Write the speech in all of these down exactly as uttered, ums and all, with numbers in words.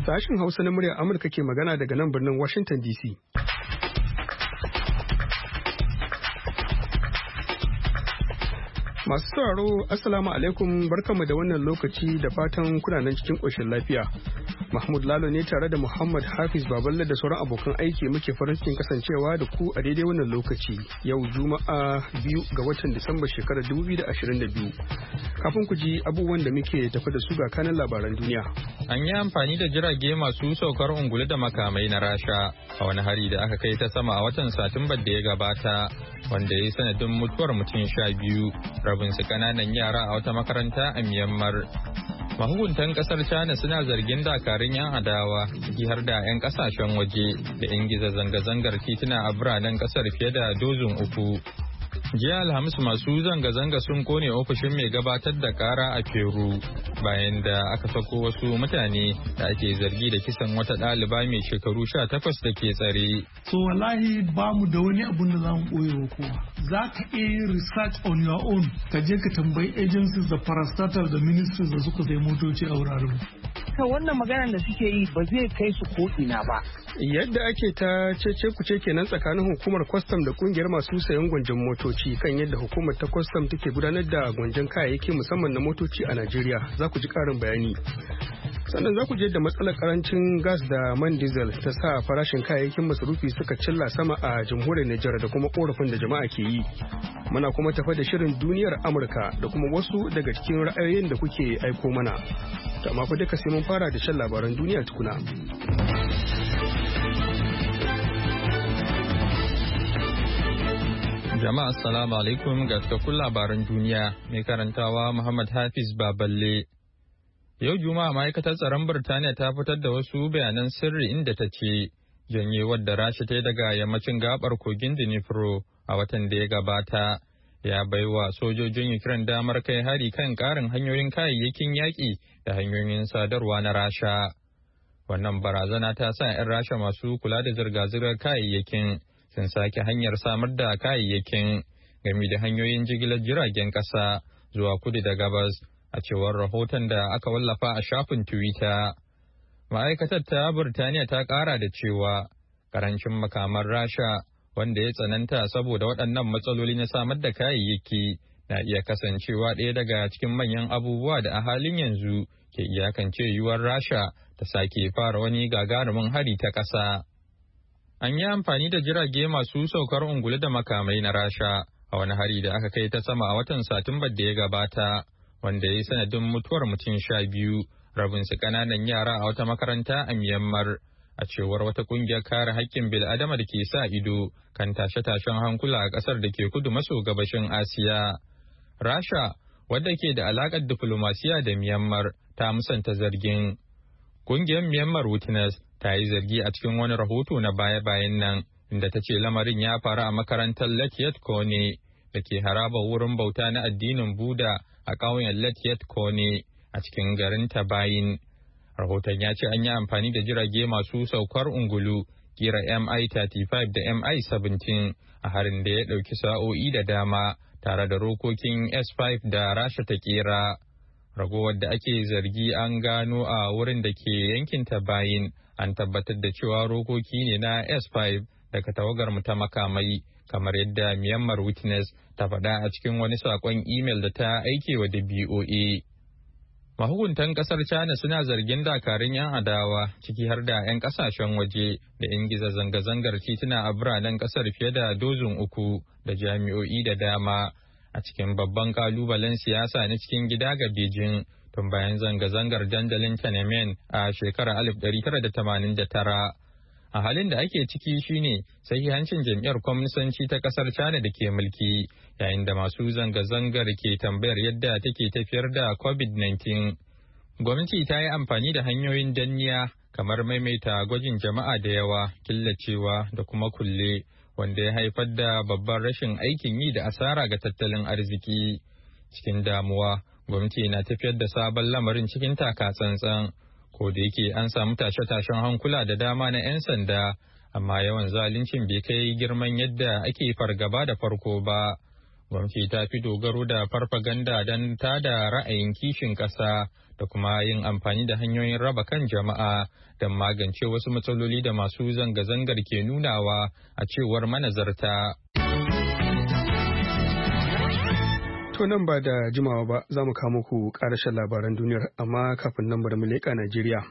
Sashen Hausa na muryar Amurka ke magana daga nan birnin Washington D C. Masu sauraro, Assalamu alaikum, barkanmu da wannan lokaci da fatan kuna nan cikin ƙoshin lafiya. Mahmud Lalo ne tare da Muhammad Hafiz Baballe da sauran abokan aiki muke farin cikin kasancewa da ku a daidai wannan lokaci. Yau Juma'a biyu ga watan Disamba shekarar dubu biyu da ashirin da biyu. Kafin ku ji abubuwan da muke tafi da su ga kanan labaran duniya. An yi amfani da jirage masu saukar ungulu da makamai na Rasha a wani hari da aka kai ta sama a watan Satumbar da ya gabata, wanda ya yi sanadin mutuwar mutum sha biyu, rabinsu ƙananan yara a wata makaranta a Myanmar. Mahukuntan kasar China suna zargin dakarun 'yan adawa ciki har da 'yan kasashen waje da ingiza zanga-zangar tituna a biranen kasar fiye da dozin uku. Jiya Alhamis masu zanga-zanga sun kone ofishin mai gabatar da kara a Peru bayan da aka sako wasu mutane da ake zargi da kisan wata ɗaliba mai shekaru sha takwas da ke tsare. So wallahi ba mu da wani abun da za mu ɓoye wa kowa. Za ka iya yin research on your own, ka je ka tambayi agencies da parastatal da ministries da suka sai motoci a wuraren. Ka wannan maganar da suke yi ba zai kai su ko ina ba. Yadda ake ta cece kuce kenan tsakanin hukumar kwastam da kungiyar masu sayan gwanjon motoci kan yadda hukumar ta kwastam take gudanar da gwanjon kayayyaki musamman na motoci a Najeriya, za ku ji karin bayani. Sannan za ku je da matsalar karancin gas da man diesel ta sa farashin kayayyakin masarufi suka cilla sama a jamhuriyar Nijar da kuma korafin da jama'a ke yi. Muna kuma tafa da shirin duniyar Amurka da kuma wasu daga cikin ra'ayoyin da kuke aiko mana. Amma fa duka sai mun fara da shan labaran duniya tukuna. Jama'a assalamu alaikum, ga cikakkun labaran duniya mai karantawa Muhammad Hafiz Baballe. Yau Juma'a ma'aikatar tsaron Birtaniya ta fitar da wasu bayanan sirri inda ta ce janyewar da Rasha ta yi daga yammacin gabar kogin Dnipro a watan da ya gabata ya baiwa sojojin Ukraine damar kai hari kan karin hanyoyin kayayyakin yaƙi da hanyoyin sadarwa na Rasha. Wannan barazana ta sa 'yan Rasha masu kula da zirga-zirgar kayayyakin sun sake hanyar samar da kayayyakin game da hanyoyin jigilar jiragen ƙasa zuwa kudu da gabas, a cewar rahoton da aka wallafa a shafin Twitter. Ma'aikatar ta Burtaniya ta ƙara da cewa karancin makaman Rasha wanda ya tsananta saboda waɗannan matsaloli na samar da kayayyaki na iya kasancewa ɗaya daga cikin manyan abubuwa da a halin yanzu ke iyakance yiwuwar Rasha ta sake fara wani gagarumin hari ta ƙasa. An yi amfani da jirage masu saukar ungulu da makamai na Rasha a wani hari da aka kai ta sama a watan Satumbar da ya gabata, wanda ya yi sanadin mutuwar mutum sha biyu, rabinsu ƙananan yara a wata makaranta a Myanmar, a cewar wata ƙungiyar kare haƙƙin bil'adama da ke sa ido kan tashe-tashen hankula a ƙasar da ke kudu maso gabashin Asiya. Rasha, wadda ke da alaƙar diflomasiya da Myanmar, ta musanta zargin. Ƙungiyar Myanmar Witness ta yi zargi a cikin wani rahoto na baya-bayan nan, inda ta ce lamarin ya faru a makarantar Lakyat Kone da ke haraba wurin bauta na addinin Buda a ƙauyen Lakyat Kone a cikin garin Tabayin. Rahoton ya ce an yi amfani da jirage masu saukar ungulu kira M I thirty-five da M I seventeen a harin da ya ɗauki sa'o'i da dama tare da rokokin S five da Rasha ta kera. Ragowar da ake zargi an gano a wurin da ke yankin Tabayin, an tabbatar da cewa rokoki ne na S five daga tawagar mu ta makamai, kamar yadda Myanmar Witness ta faɗa a cikin wani saƙon imel da ta aike wa da B O A. Mahukuntan ƙasar China suna zargin dakarun 'yan adawa ciki har da 'yan ƙasashen waje da ingiza zanga-zangar tituna a biranen ƙasar fiye da dozin uku da jami'o'i da dama a cikin babban kalubalen siyasa na cikin gida ga Beijing tun bayan zanga-zangar dandalin Tiananmen a shekarar alif ɗari tara da tamanin da tara. A halin da ake ciki shine sahihancin jam'iyyar kwamnisanci ta kasar China da ke mulki, yayin da masu zanga-zangar ke tambayar yadda take tafiyar da COVID nineteen. Gwamnati ta yi amfani da hanyoyin danniya kamar maimaita gwajin jama'a da yawa, killacewa da kuma kulle, wanda ya haifar da babban rashin aikin yi da asara ga tattalin arziki. Cikin damuwa, gwamnati na tafiyar da sabon lamarin cikin taka tsantsan. Ko da yake an samu tashe-tashen hankula da dama na 'yan sanda, amma yawan zaluncin bai kai girman yadda ake fargaba da farko ba. Gwamnati ta fi dogaro da farfaganda don tada ra'ayin kishin ƙasa da kuma yin amfani da hanyoyin raba kan jama'a don magance wasu matsaloli da masu zanga-zangar ke nunawa a cewar manazarta. To nan ba da jimawa ba za mu kawo muku ƙarashen labaran duniyar, amma kafin nan bari mu leƙa Najeriya.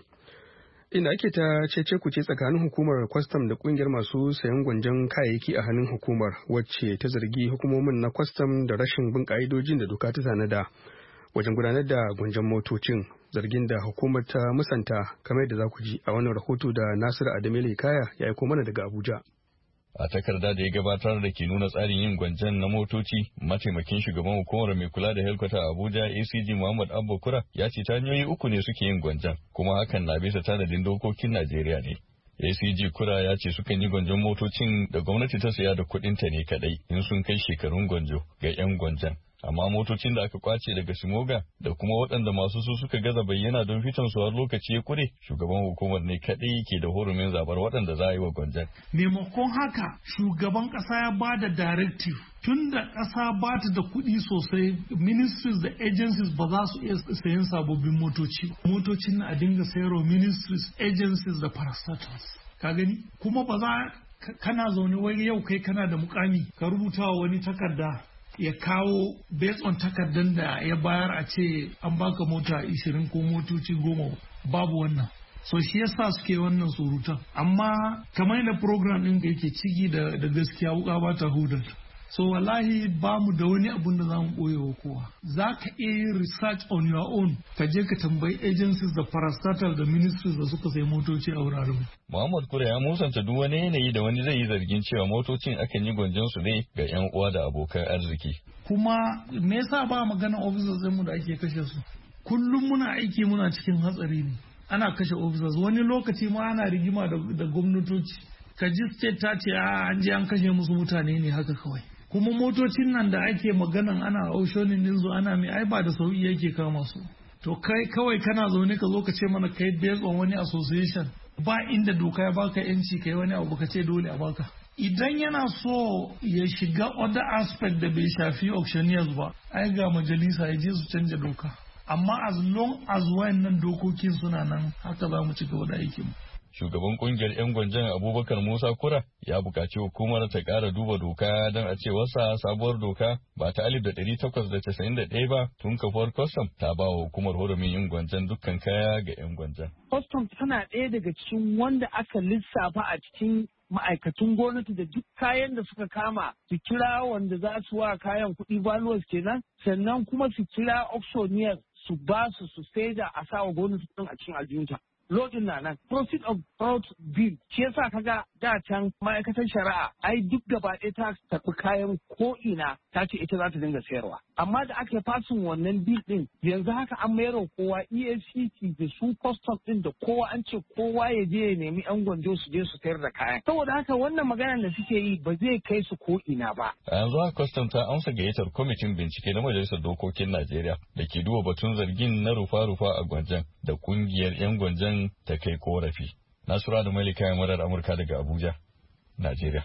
Inda ake ta cece kuce tsakanin hukumar kwastam da kungiyar masu sayan gwanjon kayayyaki a hannun hukumar, wacce ta zargi hukumomin na kwastam da rashin bin ka'idojin da doka ta tanada wajen gudanar da gwanjon motocin, zargin da hukumar ta musanta, kamar yadda za ku ji a wannan rahoto da Nasiru Adamu Kaya ya aiko mana daga Abuja. A takarda da ya gabatar da ke nuna tsarin yin gwanjon na motoci, mataimakin shugaban hukumar mai kula da helkwata a Abuja A C G Muhammad Abba Kura ya ce ta hanyoyi uku ne suke yin gwanjon, kuma hakan na bisa tanadin dokokin Najeriya ne. A C G Kura ya ce sukan yi gwanjon motocin da gwamnati ta saya da kuɗinta ne kadai in sun kai shekarun gwanjo ga 'yan gwanjon. Amma motocin da aka kwace daga Simoga da kuma waɗanda masu su suka gaza bayyana don fitan su har lokaci ya kure, shugaban hukumar ne kaɗai ke da hurumin zabar waɗanda za a yi wa gwanjan. Maimakon haka shugaban ƙasa ya ba da directive tun da ƙasa ba ta da kuɗi sosai, ministries da agencies ba za su iya sayan sababbin motoci. Motocin na a dinga sayarwa ministries, agencies da parastatals. Ka gani? Kuma ba za kana zaune wai yau kai kana da mukami ka rubuta wa wani takarda ya kawo based on takardar da ya bayar a ce an baka mota ishirin ko motoci goma, babu wannan. So shi yasa suke wannan surutan. Amma kamar yadda program ɗin da yake ciki da gaskiya wuka ba ta hudar. So wallahi ba mu da wani abun da za mu ɓoye wa kowa. Za ka iya yin research on your own, ka je ka tambayi agencies da parastatal da ministries da suka sai motoci a wuraren. Muhammad Kura ya musanta duk wani yanayi da wani zai yi zargin cewa motocin akan yi gwanjon su ne ga 'yan uwa da abokan arziki. Kuma me yasa ba magana officers mu da ake kashe su? Kullum muna aiki muna cikin hatsari ne. Ana kashe officers, wani lokaci ma ana rigima da gwamnatoci. Ka ji state ta ce a an je an kashe musu mutane ne haka kawai. Kuma motocin nan da ake maganan ana aushonin dinsu ana mai ai ba da sauki yake kama su. To kai kawai kana zaune ka zo ka ce mana kai based on wani association, ba inda doka ya baka yanci kai wani abu ka ce dole a baka. Idan yana so ya shiga other aspect da bai shafi auctioneers ba, ai ga majalisa ya je su canja doka. Amma as long as wayannan dokokin suna nan, haka za mu ci gaba da aikin mu. Shugaban kungiyar 'yan gwanjon Abubakar Musa Kura ya buƙaci hukumar ta ƙara duba doka don a cewarsa sabuwar doka ba ta alif da ɗari takwas da casa'in da ɗaya ba tun kafuwar kwastam ta ba wa hukumar hurumin yin gwanjon dukkan kaya ga 'yan gwanjon. Kwastam tana ɗaya daga cikin wanda aka lissafa a cikin ma'aikatun gwamnati da duk kayan da suka kama su kira wanda za su wa kayan kuɗi valuers kenan, sannan kuma su kira auctioneers su ba su su sai da a sawa gwamnati ɗin a cikin aljihunta. Lodin na nan, Proceed of Fraud Bill, shi yasa kaga da can ma'aikatar shari'a ai duk gaba ɗaya ta tafi kayan ko'ina ta ce ita za ta dinga sayarwa. Amma da aka fasin wannan bill ɗin yanzu haka an mayar wa kowa E F C C da su custom ɗin da kowa an ce kowa ya je ya nemi 'yan gwanjo su je su sayar da kayan. Saboda haka wannan maganar da suke yi ba zai kai su ko'ina ba. A yanzu haka custom ta amsa gayyatar kwamitin bincike na Majalisar Dokokin Najeriya da ke duba batun zargin na rufa-rufa a gwanjan da kungiyar 'yan gwanjan ta kai korafi. Nasura da Malika ya murar Amurka daga Abuja, Najeriya.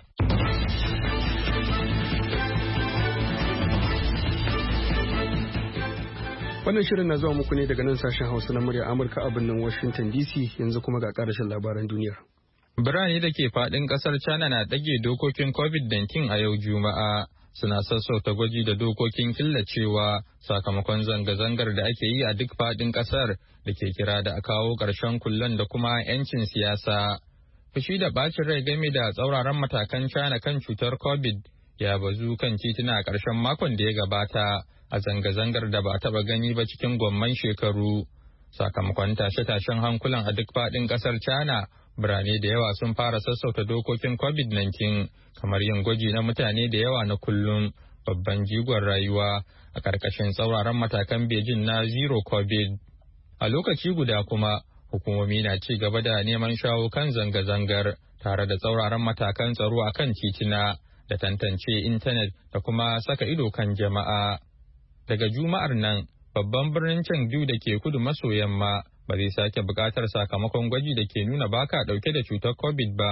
Wannan shirin na zuwa muku ne daga nan sashen Hausa na murya Amurka a birnin Washington D C, yanzu kuma ga ƙarashin labaran duniyar. Birane da ke faɗin ƙasar China na ɗage dokokin covid nineteen a yau Juma'a. Suna sassauta gwaji da dokokin killacewa sakamakon zanga-zangar da ake yi a duk faɗin ƙasar da ke kira da a kawo ƙarshen kullen da kuma 'yancin siyasa. Fushi da ɓacin rai game da tsauraran matakan China kan cutar COVID ya bazu kan tituna a ƙarshen makon da ya gabata a zanga-zangar da ba a taɓa gani ba cikin gwamman shekaru. Sakamakon tashe-tashen hankulan a duk faɗin ƙasar China, birane da yawa sun fara sassauta dokokin covid nineteen kamar yin gwaji na mutane da yawa na kullum, babban jigon rayuwa a ƙarƙashin tsauraran matakan Beijing na zero covid. A lokaci guda kuma, hukumomi na ci gaba da neman shawo kan zanga-zangar tare da tsauraran matakan tsaro a kan titina da tantance intanet da kuma saka ido kan jama'a. Daga Juma'ar nan, babban birnin Chengdu da ke kudu maso yamma ba zai sake buƙatar sakamakon gwaji da ke nuna baka ɗauke da cutar COVID ba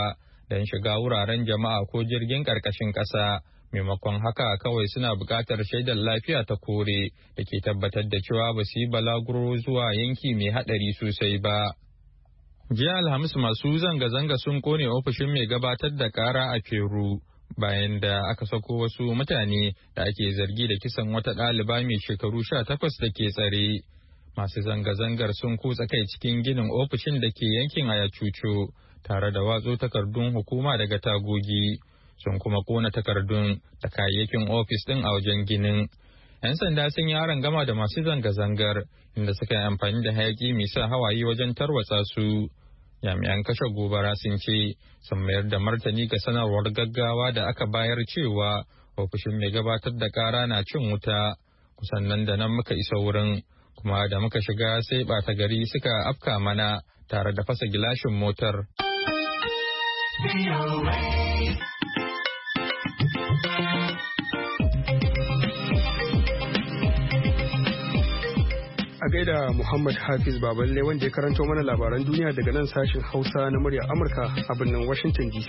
don shiga wuraren jama'a ko jirgin ƙarƙashin ƙasa. Maimakon haka kawai suna buƙatar shaidar lafiya ta kore da ke tabbatar da cewa ba su yi balaguro zuwa yanki mai haɗari sosai ba. Jiya Alhamis masu zanga-zanga sun kone ofishin mai gabatar da ƙara a Peru bayan da aka sako wasu mutane da ake zargi da kisan wata ɗaliba mai shekaru sha takwas da ke tsare. Masu zanga-zangar sun kutsa kai cikin ginin ofishin da ke yankin Ayacucho tare da watso takardun hukuma daga tagogi. Sun kuma kona takardun da kayayyakin ofis ɗin a wajen ginin. 'Yan sanda sun yi aron gama da masu zanga-zangar inda suka yi amfani da hayaki mai sa hawaye wajen tarwatsa su. Jami'an kashe gobara sun ce sun mayar da martani ga sanarwar gaggawa da aka bayar cewa ofishin mai gabatar da kara na cin wuta. Kusan nan da nan muka isa wurin, kuma da muka shiga sai ɓata gari suka afka mana tare da fasa gilashin motar. A gaida Muhammad Hafiz Baballe wanda ya karanto mana labaran duniya daga nan sashen Hausa na muryar Amurka a birnin Washington D C.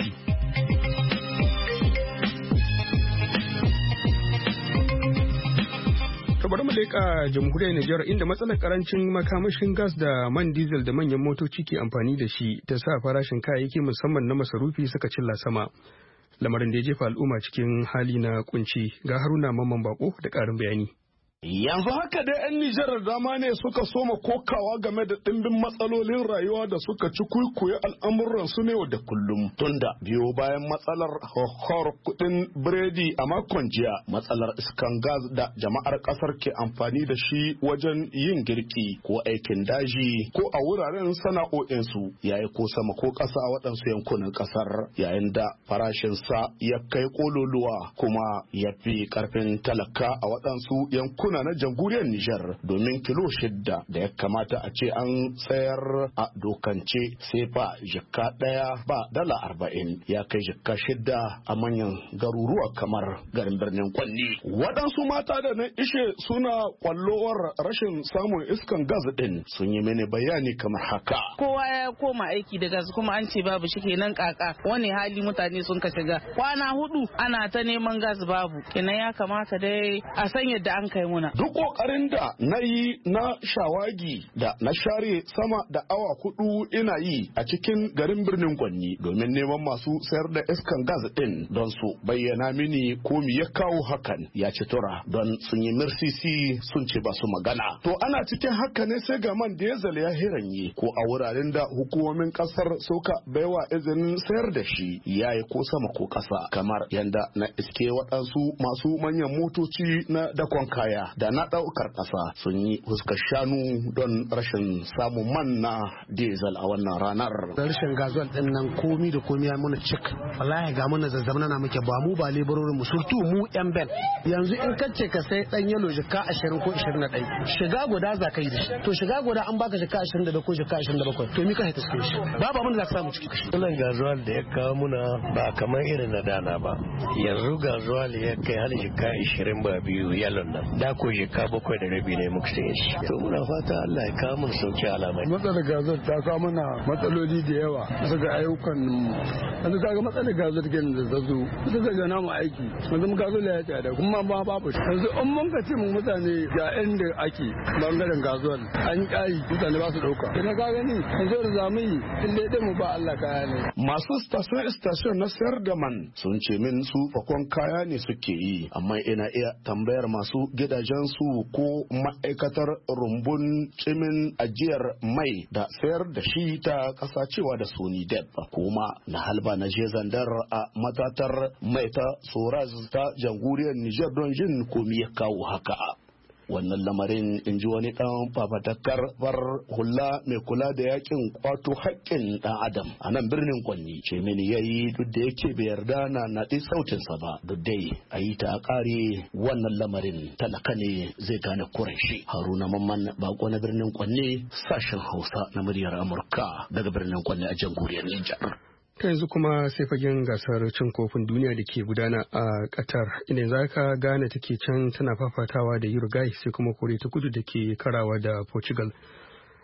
Bari mu leƙa jamhuriyar Nijar inda matsalar karancin makamashin gas da man diesel da manyan motoci ke amfani da shi ta sa farashin kayayyaki musamman na masarufi suka cilla sama. Lamarin da ya jefa al'umma cikin hali na kunci. Ga Haruna Mamman Bako da ƙarin bayani. Yanzu haka dai 'yan Nijar da dama ne suka soma kokawa game da ɗimbin matsalolin rayuwa da suka ci kuikuye al'amuran su ne da kullum. Tunda biyo bayan matsalar hohor kuɗin biredi a makon jiya, matsalar iskan gas da jama'ar ƙasar ke amfani da shi wajen yin girki ko aikin daji ko a wuraren sana'o'insu yayi ko sama ko ƙasa a waɗansu yankunan ƙasar, yayin da farashinsa ya kai ƙololuwa kuma ya fi ƙarfin talaka a waɗansu yankunan na jamhuriyar Nijar, domin kilo shidda da ya kamata a ce an tsayar a dokance sai fa jikka ɗaya ba dala arba'in ya kai jikka shidda a manyan garuruwa kamar garin birnin Kwanni. Waɗansu mata da na ishe suna kwallowar rashin samun iskan gas ɗin sun yi mini bayani kamar haka. Kowa ya koma aiki da gas kuma an ce babu shi kenan kaka wani hali mutane sun ka shiga kwana hudu ana ta neman gas babu, kenan ya kamata dai a san yadda an kai mu. Duk ƙoƙarin da na yi na shawagi da na share sama da awa hudu ina yi a cikin garin birnin Gwanni domin neman masu sayar da iskan gas ɗin don su bayyana mini ko me ya kawo hakan ya ci tura don sun yi mirsisi sun ce ba su magana. To ana cikin haka ne sai ga man diesel ya hiranye ko a wuraren da hukumomin ƙasar suka baiwa izinin sayar da shi ya yi ko sama ko ƙasa, kamar yanda na iske waɗansu masu manyan motoci na dakon kaya da na ɗaukar ƙasa sun yi fuskar shanu don rashin samun man na diesel a wannan ranar. Da rashin gazuwal ɗin nan komi da komi ya muna cik. Wallahi ga mana zazzabna na muke ba mu ba lebarorin mu surtu mu yan ben. Yanzu in kace ka sai ɗan yalo jika ashirin ko ashirin da ɗaya. Shiga guda za ka yi da shi. To shiga guda an baka jika ashirin da ɗaya ko jika ashirin da bakwai. To mi ka haita suke shi. Babu abin da za ka samu ciki. Wannan gazuwal da ya kawo muna ba kamar irin na dana ba. Yanzu gazuwal ya kai har jika ashirin ba biyu yalon nan. Da ko jika bakwai da rabi ne muka saye shi. To muna fata Allah ya kawo mana sauki alamai. Matsalar gazar ta kawo mana matsaloli da yawa daga ayyukan mu. Yanzu kaga matsalar gazar ke da zazu. Ita daga namu aiki. Yanzu muka zo ya tsada kuma ba babu. Yanzu in mun ka ce mu mutane ga inda ake bangaren gazuwar an kai mutane ba su dauka. Ina ka gani yanzu da zamu yi in dai mu ba Allah kaya ne. Masu station station na sayar da man sun ce min su fakon kaya ne suke yi, amma ina iya tambayar masu gidajen su ko ma'aikatar rumbun cimin ajiyar mai da sayar da shi ta kasa cewa da Sony Deb kuma na halba na je zandar a matatar mai ta Soraz ta jamhuriyar Nijar don jin komi ya kawo haka. Wannan lamarin in ji wani dan fafatakar bar hula mai kula da yakin kwato haƙƙin dan adam a nan birnin Kwanni ce mini yayi duk da yake bai yarda na naɗi sautinsa ba, duk dai a yi ta ƙare wannan lamarin talaka ne zai gane kuren shi. Haruna Mamman Bako na birnin Kwanni, sashen Hausa na muryar Amurka daga birnin Kwanni a jamhuriyar Nijar. Ta yanzu kuma sai fagen gasar cin kofin duniya da ke gudana a Qatar, inda za ka gane take can tana fafatawa da Uruguay sai kuma Koriya ta Kudu da ke karawa da Portugal.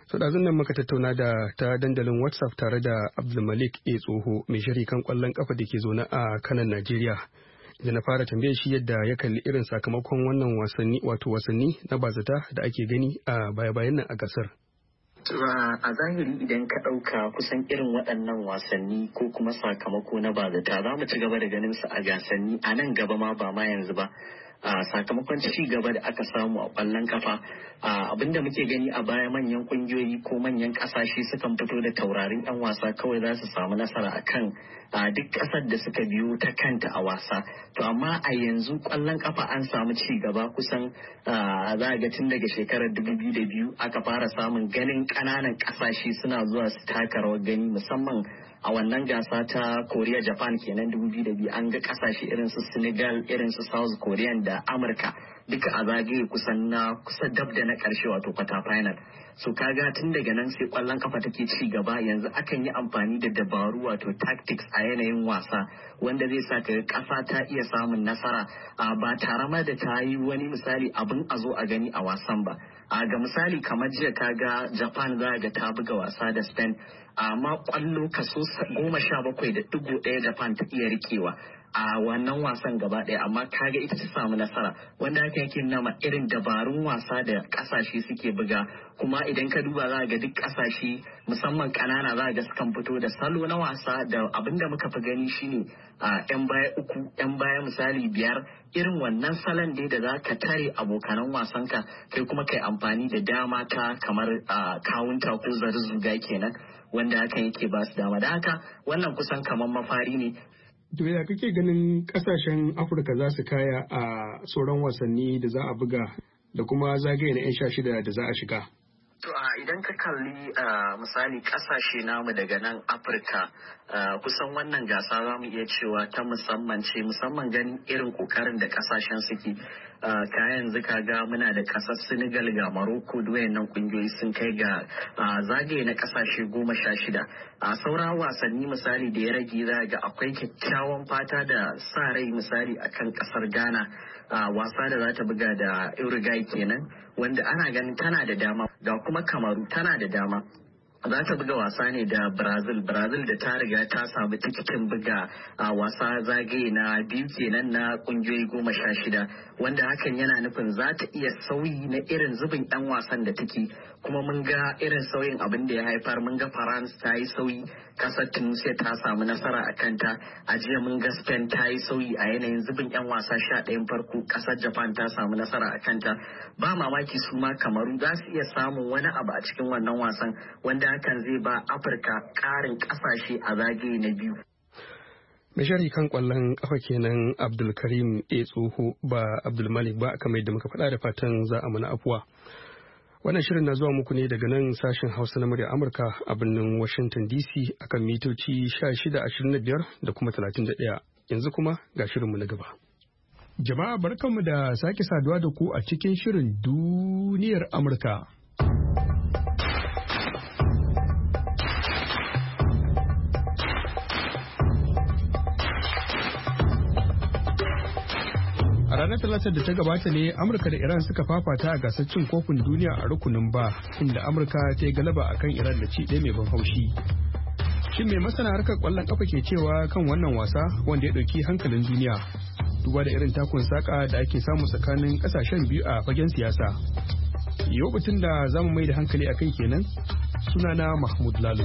To ɗazun nan muka tattauna da ta dandalin WhatsApp tare da Abdulmalik A Tsoho mai shiri kan ƙwallon ƙafa da ke zaune a kanan Najeriya. Da na fara tambayar shi yadda ya kalli irin sakamakon wannan wasanni wato wasanni na bazata da ake gani a baya-bayan nan a gasar. A zahiri idan ka ɗauka kusan irin waɗannan wasanni ko kuma sakamako na bazata za mu ci gaba da ganin su a gasanni a nan gaba ma ba ma yanzu ba. a sakamakon ci gaba da aka samu a ƙwallon kafa abinda muke gani a baya manyan ƙungiyoyi ko manyan ƙasashe sukan fito da taurarin 'yan wasa kawai za su samu nasara akan duk ƙasar da suka biyo ta kanta a wasa to amma a yanzu ƙwallon kafa an samu ci gaba kusan za a ga tun daga shekarar dubu biyu da biyu aka fara samun ganin ƙananan ƙasashe suna zuwa su taka rawar gani musamman a wannan gasa ta Korea Japan kenan dubu biyu da biyu an ga kasashe irin su Senegal irin su South Korea da Amurka duka a zagaye kusan na kusa dab da na karshe wato kwata final so kaga tun daga nan sai kwallon kafa take ci gaba yanzu akan yi amfani da dabaru wato tactics a yanayin wasa wanda zai sa ka kasa ta iya samun nasara ba tare ma da ta yi wani misali abin a zo a gani a wasan ba a ga misali kamar jiya kaga Japan za ga ta buga wasa da Spain amma kwallo kaso goma sha bakwai da digo ɗaya Japan ta iya rikewa a wannan wasan gaba ɗaya amma kaga ita ta samu nasara wanda ake yake nama irin dabarun wasa da ƙasashe suke buga kuma idan ka duba za ga duk ƙasashe musamman ƙanana za ga sukan fito da salo na wasa da abinda muka fi gani shine a yan baya uku yan baya misali biyar irin wannan salon dai da za ka tare abokanan wasanka kai kuma kai amfani da dama ta kamar kawunta ko zarzuga kenan wanda hakan yake ba su dama da haka wannan kusan kamar mafari ne. To ya kake ganin kasashen Afirka za su kaya a sauran wasanni da za a buga da kuma zagaye na 'yan sha shida da za a shiga? To a idan ka kalli misali kasashe namu daga nan Afirka kusan wannan gasa za mu iya cewa ta musamman ce musamman ganin irin kokarin da kasashen suke ka yanzu ka ga muna da kasar Senegal ga Morocco da wayannan kungiyoyi sun kai ga zagaye na kasashe goma sha shida a sauran wasanni misali da ya rage za ga akwai kyakkyawan fata da sa rai misali akan kasar Ghana wasa da za ta buga da Uruguay kenan wanda ana ganin tana da dama ga kuma Kamaru tana da dama za ta buga wasa ne da Brazil Brazil da ta riga ta samu tikitin buga a wasa zagaye na biyu kenan na kungiyoyi goma sha shida wanda hakan yana nufin za ta iya sauyi na irin zubin yan wasan da take kuma mun ga irin sauyin abin da ya haifar mun ga France ta yi sauyi kasar Tunisia ta samu nasara a kanta a jiya mun ga Spain ta yi sauyi a yanayin zubin yan wasa sha ɗayan farko kasar Japan ta samu nasara a kanta ba mamaki su ma Kamaru za su iya samun wani abu a cikin wannan wasan wanda hakan zai ba Afirka ƙarin ƙasashe a zagaye na biyu. Mai sharhi kan kwallon kafa kenan Abdulkarim A Tsoho ba Abdulmalik ba kamar yadda muka faɗa da fatan za a mana afuwa. Wannan shirin na zuwa muku ne daga nan sashen Hausa na murya Amurka a birnin Washington D C akan mitoci sha shida ashirin da biyar da kuma talatin da ɗaya. Yanzu kuma ga shirinmu na gaba. Jama'a barkanmu da sake saduwa da ku a cikin shirin duniyar Amurka. A ranar Talatar da ta gabata ne Amurka da Iran suka fafata a gasar cin kofin duniya a rukunin ba inda Amurka ta yi galaba akan Iran da ci ɗaya mai ban haushi. Shin mai masana harkar ƙwallon ƙafa ke cewa kan wannan wasa wanda ya ɗauki hankalin duniya duba da irin takun saƙa da ake samu tsakanin ƙasashen biyu a fagen siyasa. Yau batun da za mu mai da hankali a kai kenan sunana Mahmud Lalo.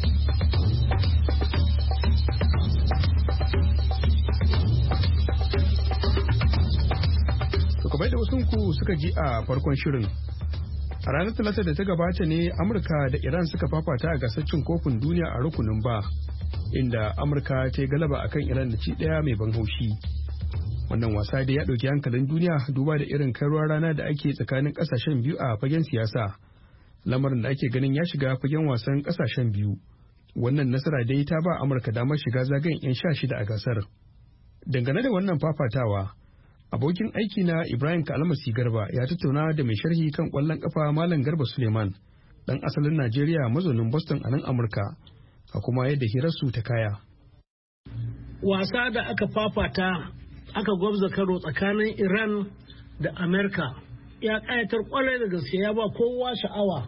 Kamar da wasunku suka ji a farkon shirin. A ranar Talata da ta gabata ne Amurka da Iran suka fafata a gasar cin kofin duniya a rukunin ba, inda Amurka ta yi galaba akan Iran da ci ɗaya mai ban haushi. Wannan wasa da ya ɗauki hankalin duniya duba da irin kairuwar rana da ake tsakanin ƙasashen biyu a fagen siyasa. Lamarin da ake ganin ya shiga fagen wasan ƙasashen biyu. Wannan nasara dai ta ba Amurka damar shiga zagayen 'yan sha shida a gasar. Dangane da wannan fafatawa, abokin aiki na Ibrahim Kalmasi Garba ya tattauna da mai sharhi kan ƙwallon ƙafa Malam Garba Suleiman, ɗan asalin Najeriya mazaunin Boston a nan Amurka, a kuma yadda hirarsu ta kaya. Wasa da aka fafata aka gwabza karo tsakanin Iran da Amerika ya ƙayatar ƙwarai da gaske ya ba kowa sha'awa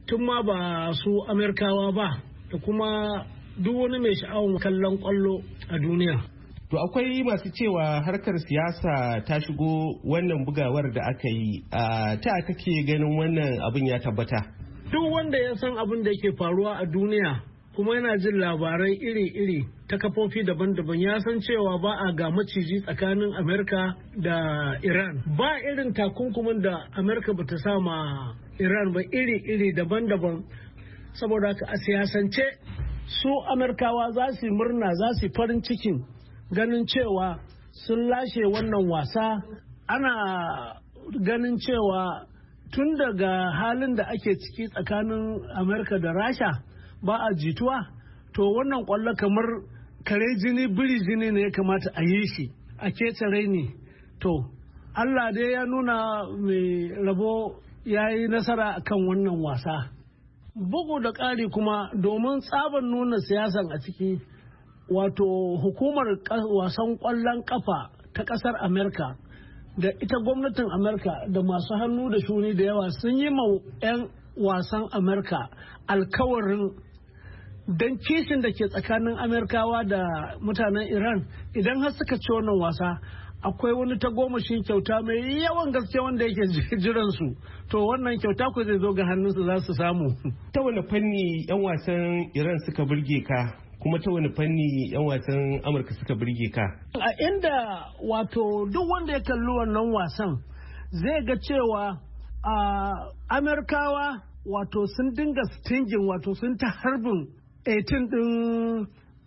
tun ma ba su Amerikawa ba da kuma duk wani mai sha'awar kallon kwallo a duniya. To akwai masu cewa harkar siyasa ta shigo wannan bugawar da aka yi, ta kake ganin wannan abin ya tabbata? Duk wanda ya san abin da yake faruwa a duniya kuma yana jin labarai iri-iri ta kafofi daban-daban ya san cewa ba a ga maciji tsakanin Amerika da Iran. Ba irin takunkumin da Amerika ba ta sama Iran ba iri-iri daban-daban. Saboda haka a siyasance su Amerikawa za su yi murna, za su yi farin cikin ganin cewa sun lashe wannan wasa. Ana ganin cewa tun daga halin da ake ciki tsakanin Amerika da Rasha ba a jituwa, to wannan kwallo kamar kare jini biri jini ne ya kamata a yi shi a kece raini. To Allah dai ya nuna mai rabo ya yi nasara akan wannan wasa. Bugu da ƙari kuma domin tsaban nuna siyasan a ciki, wato hukumar wasan ƙwallon ƙafa ta ƙasar Amerika da ita gwamnatin Amerika da masu hannu da shuni da yawa sun yi ma 'yan wasan Amerika alkawarin don kishin da ke tsakanin Amerikawa da mutanen Iran, idan har suka ci wannan wasa akwai wani tagomashin kyauta mai yawan gaske wanda yake jiran su. To wannan kyauta ku zai zo ga hannunsu za su samu. Ta wani fanni 'yan wasan Iran suka burge ka, kuma ta wani fanni 'yan wasan Amurka suka burge ka? A inda wato duk wanda ya kalli wannan wasan zai ga cewa a Amerikawa wato sun dinga stingin, wato sun ta harbin eighteen din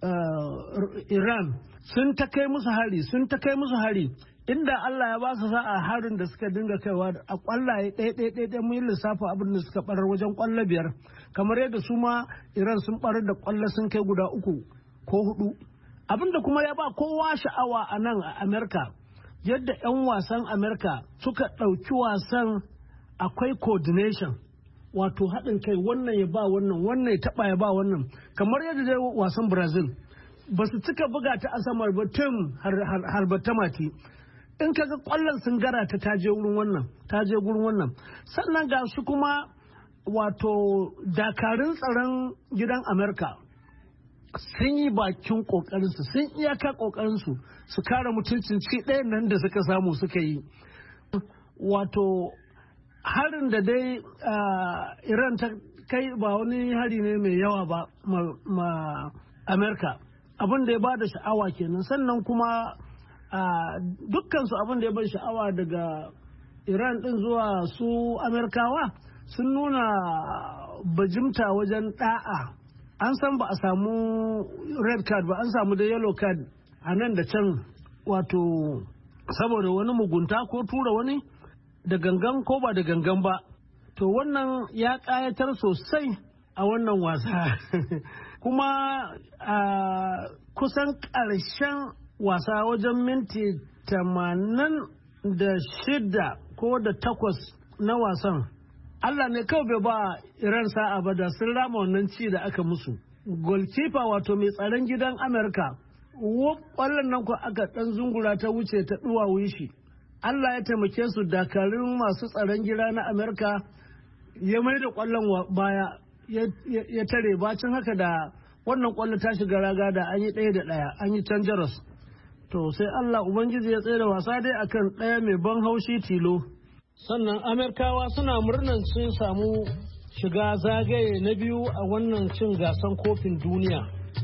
Iran, sun ta kai musu hari sun ta kai musu hari inda Allah ya ba su sa'a harin da suka dinga kaiwa a kwallaye ɗaya ɗaya ɗaya mun lissafa abin da suka barar wajen kwallo biyar, kamar yadda su ma Iran sun barar da kwallo sun kai guda uku ko hudu. Abin da kuma ya ba kowa sha'awa a nan a Amerika, yadda 'yan wasan Amerika suka ɗauki wasan akwai coordination, wato haɗin kai, wannan ya ba wannan wannan ya taɓa ya ba wannan, kamar yadda dai wasan Brazil ba su cika buga ta a samar ba tim har ba ta mati. In ka ga kwallon sun gara ta taje wurin wannan taje gurin wannan. Sannan ga su kuma wato dakarun tsaron gidan Amerika sun yi bakin kokarinsu, sun iyaka kokarinsu su kare mutuncin ci ɗayan nan da suka samu suka yi. Wato harin da dai Iran ta kai ba wani hari ne mai yawa ba ma Amerika. Abin da ya ba da sha'awa kenan. Sannan kuma dukkansu abin da ya bar sha'awa daga Iran din zuwa su Amerikawa sun nuna bajimta wajen da'a. An san ba a samu red card ba, an samu da yellow card a nan da can, wato saboda wani mugunta ko tura wani da gangan ko ba da gangan ba. To wannan ya ƙayatar sosai a wannan wasa. Kuma a kusan ƙarshen wasa wajen minti tamanin da shida ko da takwas na wasan, Allah ne kawai bai ba Iran sa'a ba, da sun rama wannan ci da aka musu. Goalkeeper wato mai tsaron gidan Amerika, ƙwallon nan ko aka ɗan zungura ta wuce ta ɗuwawun shi. Allah ya taimake su, dakarun masu tsaron gida na Amerika ya mai da ƙwallon baya ya tare. Bacin haka da wannan ƙwallo ta shiga raga da an yi ɗaya da ɗaya, an yi can jaras. To sai Allah Ubangiji ya tsaye da wasa dai akan ɗaya mai ban haushi tilo. Sannan Amerikawa suna murnan sun samu shiga zagaye na biyu a wannan cin gasan kofin duniya.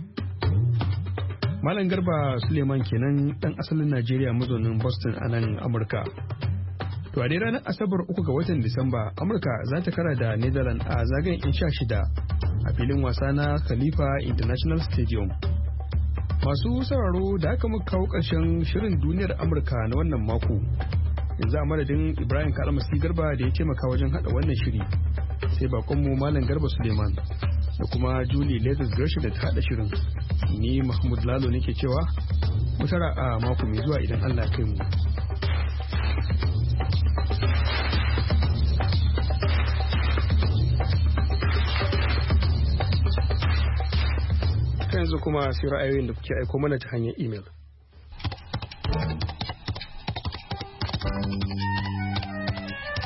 Malam Garba Suleiman kenan ɗan asalin Najeriya mazaunin Boston a nan Amurka. To a dai ranar Asabar uku ga watan Disamba, Amurka za ta kara da Netherlands a zagayen in sha shida a filin wasa na Khalifa International Stadium. Masu sauraro da aka muka kawo ƙarshen shirin duniyar Amurka na wannan mako. Yanzu a madadin Ibrahim Kalmasi Garba da ya taimaka wajen haɗa wannan shiri, sai bakonmu Malam Garba Suleiman da kuma Julie Leathers Gershon da ta haɗa shirin. Ni Mahmud Lalo nake cewa mu tara a mako mai zuwa idan Allah ya kai mu. Yanzu kuma sai ra'ayoyin da kuke aiko mana ta hanyar imel. A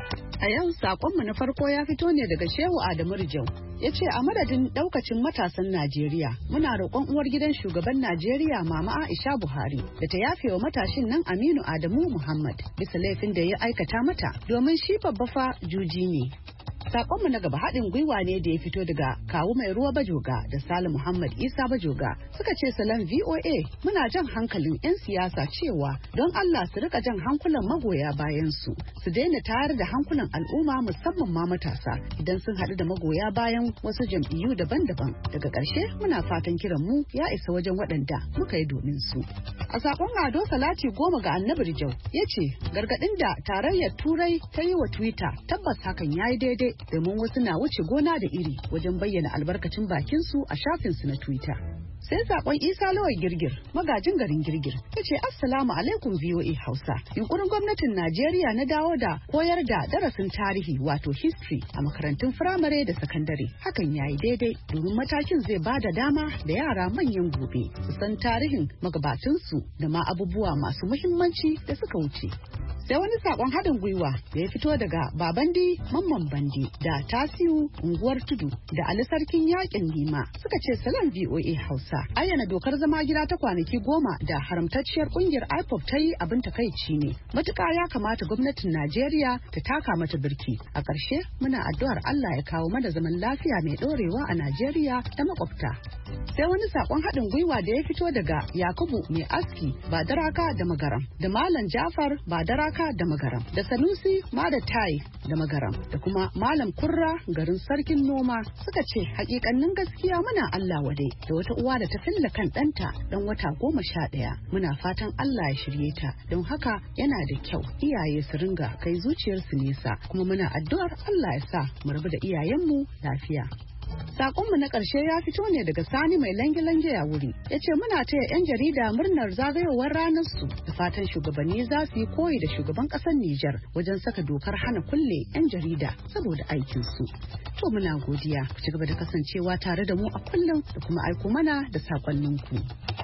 A yau sakonmu na farko ya fito ne daga Shehu Adamu Rijau. Ya ce a madadin daukacin matasan Najeriya muna roƙon uwar gidan shugaban Najeriya Mama Aisha Buhari da ta yafe wa matashin nan Aminu Adamu Muhammad bisa laifin da ya aikata mata domin shi babba fa juji ne. Sakonmu na gaba haɗin gwiwa ne da ya fito daga kawu mai ruwa Bajoga da Salim Muhammad Isa Bajoga suka ce salon V O A muna jan hankalin 'yan siyasa cewa don Allah su rika jan hankulan magoya bayan su su daina tayar da hankulan al'umma musamman ma matasa idan sun haɗu da magoya bayan wasu jam'iyyu daban-daban. Daga ƙarshe muna fatan kiran mu ya isa wajen waɗanda muka yi domin su. A sakon Ado Salati goma ga Annabi Rijau ya ce gargaɗin da tarayyar Turai ta yi wa Twitter tabbas hakan ya yi daidai domin wasu na wuce gona da iri wajen bayyana albarkacin bakinsu a shafinsu na Twitter. Sai sakon Isa Lawal Girgir magajin garin Girgir ya ce Assalamu alaikum V O A Hausa. Yunkurin gwamnatin Najeriya na dawo da koyar da darasin tarihi wato history a makarantun firamare da sakandare hakan ya yi daidai domin matakin zai ba da dama da yara manyan gobe su san tarihin magabatansu da ma abubuwa masu muhimmanci da suka wuce. Sai wani sakon haɗin gwiwa da ya fito daga Babandi Mamman Bandi da Tasiu Unguwar Tudu da Ali Sarkin Yakin Lima suka ce salam V O A Hausa. Ayyana dokar zama gida ta kwanaki goma da haramtacciyar kungiyar I P O B ta yi abin takaici ne. Matuƙa ya kamata gwamnatin Najeriya ta taka mata birki. A ƙarshe muna addu'ar Allah ya kawo mana zaman lafiya mai ɗorewa a Najeriya da makwabta. Sai wani sakon haɗin gwiwa da ya fito daga Yakubu Mai Aski Badaraka da Magaram da Malam Jafar Badaraka da Magaram da Sanusi Mada Tai da Magaram da kuma Malam Kurra garin Sarkin Noma suka ce hakikannin gaskiya muna Allah wade da wata uwa da ta filla kan ɗanta dan wata goma sha ɗaya. Muna fatan Allah ya shirye ta don haka yana da kyau iyaye su ringa kai zuciyarsu nesa kuma muna addu'ar Allah ya sa mu rabu da iyayenmu lafiya. Sakonmu na ƙarshe ya fito ne daga Sani mai lange-lange ya wuri. Ya ce muna taya 'yan jarida murnar zagayowar ranar su da fatan shugabanni za su yi koyi da shugaban ƙasar Nijar wajen saka dokar hana kulle 'yan jarida saboda aikinsu. To muna godiya ku ci gaba da kasancewa tare da mu a kullum da kuma aiko mana da sakonninku.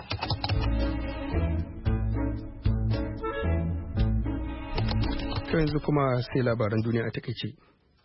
To yanzu kuma sai labaran duniya a takaice.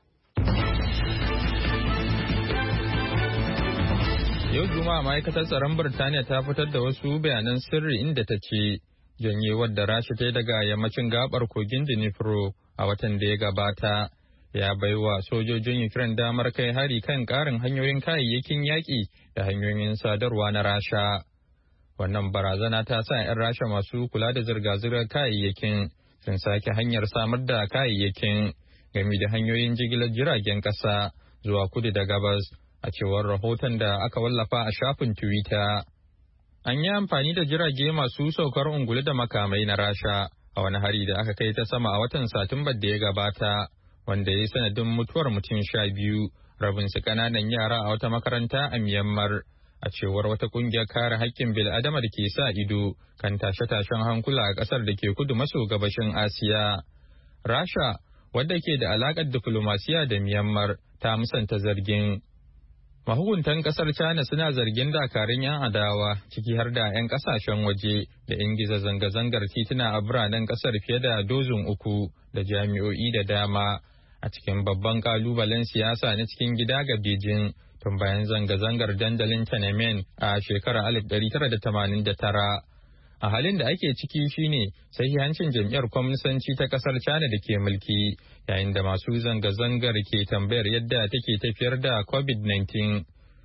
Yau Juma'a ma'aikatar tsaron Birtaniya ta fitar da wasu bayanan sirri inda ta ce janyewar da Rasha ta yi daga yammacin gabar kogin Dnipro a watan da ya gabata ya baiwa sojojin Ukraine damar kai hari kan karin hanyoyin kayayyakin yaƙi da hanyoyin sadarwa na Rasha. Wannan barazana ta sa 'yan Rasha masu kula da zirga-zirgar kayayyakin sun sake hanyar samar da kayayyakin game da hanyoyin jigilar jiragen ƙasa zuwa kudu da gabas. A cewar rahoton da aka wallafa a shafin Twitter. An yi amfani da jirage masu saukar ungulu da makamai na Rasha a wani hari da aka kai ta sama a watan Satumbar da ya gabata, wanda ya yi sanadin mutuwar mutum sha biyu, rabin su ƙananan yara a wata makaranta a Myanmar, a cewar wata ƙungiyar kare haƙƙin bil'adama da ke sa ido kan tashe-tashen hankula a ƙasar da ke kudu maso gabashin Asiya. Rasha, wadda ke da alaƙar diflomasiya da Myanmar, ta musanta zargin. Mahukuntan kasar China suna zargin dakarun 'yan adawa ciki har da 'yan kasashen waje da ingiza zanga-zangar tituna a biranen kasar fiye da dozin uku da jami'o'i da dama a cikin babban kalubalen siyasa na cikin gida ga Beijing tun bayan zanga-zangar dandalin Tiananmen a shekarar alif ɗari tara da tamanin da tara. A halin da ake ciki shine sahihancin jam'iyyar kwamnisanci ta kasar China da ke mulki yayin da masu zanga-zangar ke tambayar yadda take tafiyar da covid nineteen.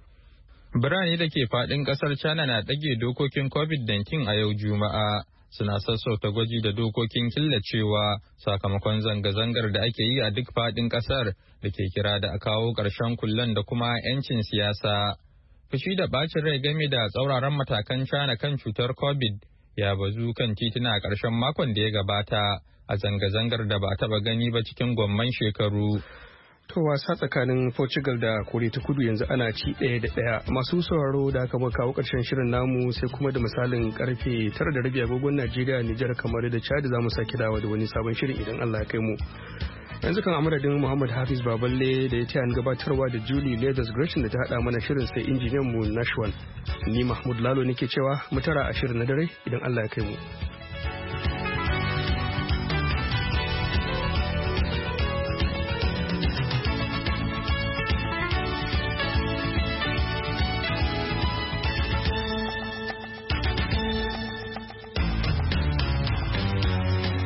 Birane da ke faɗin kasar China na ɗage dokokin covid nineteen a yau Juma'a suna sassauta gwaji da dokokin killacewa sakamakon zanga-zangar da ake yi a duk faɗin kasar da ke kira da a kawo ƙarshen kullen da kuma 'yancin siyasa. Fushi da ɓacin rai game da tsauraran matakan China kan cutar COVID ya bazu kan tituna a ƙarshen makon da ya gabata a zanga-zangar da ba a taɓa gani ba cikin gwamman shekaru. To wasa tsakanin Portugal da Koriya ta Kudu yanzu ana ci ɗaya da ɗaya. Masu sauraro da aka kawo ƙarshen shirin namu sai kuma da misalin karfe tara da rabi agogon Najeriya, Nijar, kamar da Chad za mu sake dawo da wani sabon shirin idan Allah ya kai mu. Yanzu kan amadadin Muhammad Hafiz Baballe da ya taya gabatarwa da Julie Leathers Gresham da ta haɗa mana shirin sai injiniyan mu Nashwan. Ni Mahmud Lalo nake cewa mu tara a shirin na dare idan Allah ya kai mu.